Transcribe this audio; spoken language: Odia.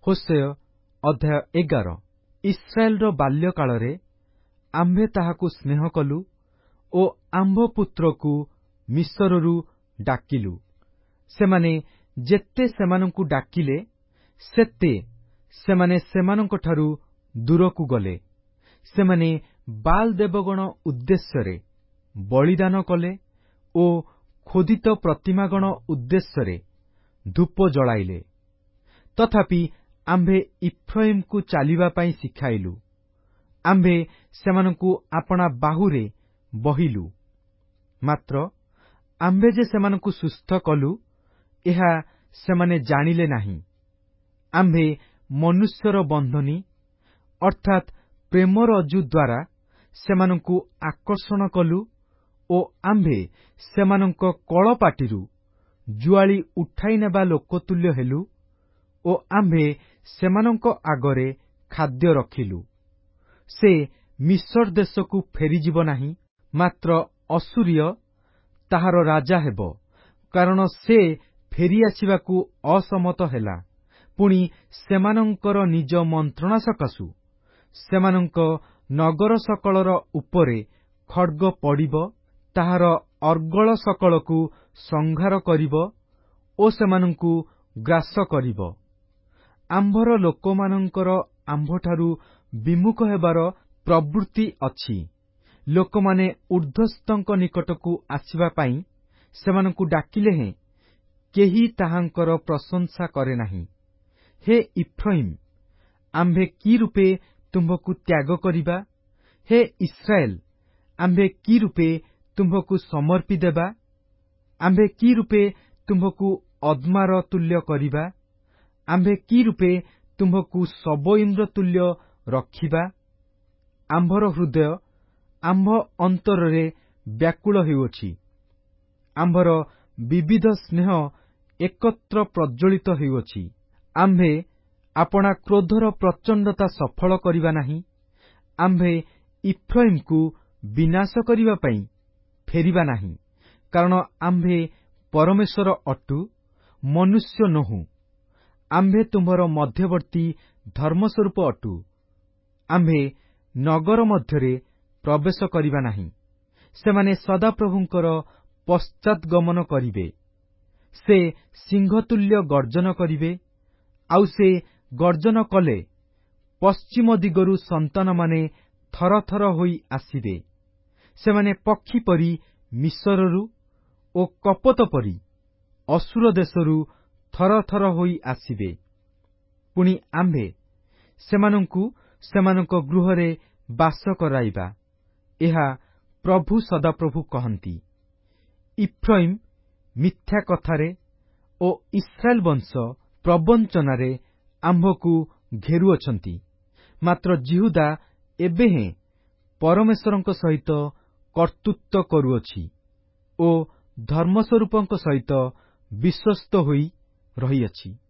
ହୋଶେୟ ଅଧ୍ୟାୟ 11। ଇସ୍ରାଏଲର ବାଲ୍ୟକାଳରେ ଆମ୍ଭେ ତାହାକୁ ସ୍ନେହ କଲୁ ଓ ଆମ୍ଭ ପୁତ୍ରକୁ ମିଶରରୁ ଡାକିଲୁ। ସେମାନେ ଯେତେ ସେମାନଙ୍କୁ ଡାକିଲେ, ସେତେ ସେମାନେ ସେମାନଙ୍କଠାରୁ ଦୂରକୁ ଗଲେ। ସେମାନେ ବାଲ୍ ଦେବଗଣ ଉଦ୍ଦେଶ୍ୟରେ ବଳିଦାନ କଲେ ଓ ଖୋଦିତ ପ୍ରତିମାଗଣ ଉଦ୍ଦେଶ୍ୟରେ ଧୂପ ଜଳାଇଲେ। ତଥାପି ଆମ୍ଭେ ଇଫ୍ରାଇମକୁ ଚାଲିବା ପାଇଁ ଶିଖାଇଲୁ। ଆମ୍ଭେ ସେମାନଙ୍କୁ ଆପଣା ବାହୁରେ ବହିଲୁ। ମାତ୍ର ଆମ୍ଭେ ଯେ ସେମାନଙ୍କୁ ସୁସ୍ଥ କଲୁ, ଏହା ସେମାନେ ଜାଣିଲେ ନାହିଁ। ଆମ୍ଭେ ମନୁଷ୍ୟର ବନ୍ଧନୀ ଅର୍ଥାତ୍ ପ୍ରେମ ରଜ୍ଜୁ ଦ୍ୱାରା ସେମାନଙ୍କୁ ଆକର୍ଷଣ କଲୁ ଓ ଆମ୍ଭେ ସେମାନଙ୍କ କଳପାଟିରୁ ଜୁଆଳି ଉଠାଇ ନେବା ଲୋକତୁଲ୍ୟ ହେଲୁ ଓ ଆମ୍ଭେ ସେମାନଙ୍କ ଆଗରେ ଖାଦ୍ୟ ରଖିଲୁ। ସେ ମିଶର ଦେଶକୁ ଫେରିଯିବ ନାହିଁ, ମାତ୍ର ଅସୁରୀୟ ତାହାର ରାଜା ହେବ, କାରଣ ସେ ଫେରିଆସିବାକୁ ଅସମତ ହେଲା। ପୁଣି ସେମାନଙ୍କର ନିଜ ମନ୍ତ୍ରଣା ସକାଶୁ ସେମାନଙ୍କ ନଗର ସକଳର ଉପରେ ଖड्ग ପଡ଼ିବ, ତାହାର ଅର୍ଗଳ ସକଳକୁ ସଂହାର କରିବ ଓ ସେମାନଙ୍କୁ ଗ୍ରାସ କରିବ। ଆମ୍ଭର ଲୋକମାନଙ୍କର ଆମ୍ଭଠାରୁ ବିମୁଖ ହେବାର ପ୍ରବୃତ୍ତି ଅଛି। ଲୋକମାନେ ଊର୍ଦ୍ଧ୍ୱସ୍ତଙ୍କ ନିକଟକୁ ଆସିବା ପାଇଁ ସେମାନଙ୍କୁ ଡାକିଲେ ହେଁ କେହି ତାହାଙ୍କର ପ୍ରଶଂସା କରେ ନାହିଁ। ହେ ଇଫ୍ରାଇମ୍, ଆମ୍ଭେ କି ରୂପେ ତୁମ୍ଭକୁ ତ୍ୟାଗ କରିବା? ହେ ଇସ୍ରାଏଲ, ଆମ୍ଭେ କି ରୂପେ ତୁମ୍ଭକୁ ସମର୍ପି ଦେବା? ଆମ୍ଭେ କି ରୂପେ ତୁମ୍ଭକୁ ଅଦ୍ମାର ତୁଲ୍ୟ କରିବା? ଆମ୍ଭେ କି ରୂପେ ତୁମ୍ଭକୁ ଶବଇନ୍ଦ୍ର ତୁଲ୍ୟ ରଖିବା? ଆମ୍ଭର ହୃଦୟ ଆମ୍ଭ ଅନ୍ତରରେ ବ୍ୟାକୁଳ ହେଉଅଛି। ଆମ୍ଭର ବିବିଧ ସ୍ନେହ ଏକତ୍ର ପ୍ରଜ୍ୱଳିତ ହେଉଅଛି। ଆମ୍ଭେ ଆପଣା କ୍ରୋଧର ପ୍ରଚଣ୍ଡତା ସଫଳ କରିବା ନାହିଁ। ଆମ୍ଭେ ଇଫ୍ରାଇମକୁ ବିନାଶ କରିବା ପାଇଁ ଫେରିବା ନାହିଁ, କାରଣ ଆମ୍ଭେ ପରମେଶ୍ୱର ଅଟୁ, ମନୁଷ୍ୟ ନୋହୁଁ। ଆମ୍ଭେ ତୁମ୍ଭର ମଧ୍ୟବର୍ତ୍ତୀ ଧର୍ମସ୍ୱରୂପ ଅଟୁ। ଆମ୍ଭେ ନଗର ମଧ୍ୟରେ ପ୍ରବେଶ କରିବା ନାହିଁ। ସେମାନେ ସଦାପ୍ରଭୁଙ୍କର ପଶ୍ଚାତଗମନ କରିବେ। ସେ ସିଂହତୁଲ୍ୟ ଗର୍ଜନ କରିବେ, ଆଉ ସେ ଗର୍ଜନ କଲେ ପଶ୍ଚିମ ଦିଗରୁ ସନ୍ତାନମାନେ ଥରଥର ହୋଇ ଆସିବେ। ସେମାନେ ପକ୍ଷୀ ପରି ମିଶରରୁ ଓ କପୋତ ପରି ଅସୁର ଦେଶରୁ ଥରଥର ହୋଇ ଆସିବେ। ପୁଣି ଆମ୍ଭେ ସେମାନଙ୍କୁ ସେମାନଙ୍କ ଗୃହରେ ବାସ କରାଇବା, ଏହା ପ୍ରଭୁ ସଦାପ୍ରଭୁ କହନ୍ତି। ଇଫ୍ରାଇମ୍ ମିଥ୍ୟା କଥାରେ ଓ ଇସ୍ରାଏଲ ବଂଶ ପ୍ରବଞ୍ଚନାରେ ଆମ୍ଭକୁ ଘେରୁଅଛନ୍ତି। ମାତ୍ର ଯିହୁଦା ଏବେ ହେଁ ପରମେଶ୍ୱରଙ୍କ ସହିତ କର୍ତ୍ତୃତ୍ୱ କରୁଅଛି ଓ ଧର୍ମସ୍ୱରୂପଙ୍କ ସହିତ ବିଶ୍ୱସ୍ତ ହୋଇ ରହିଅଛି।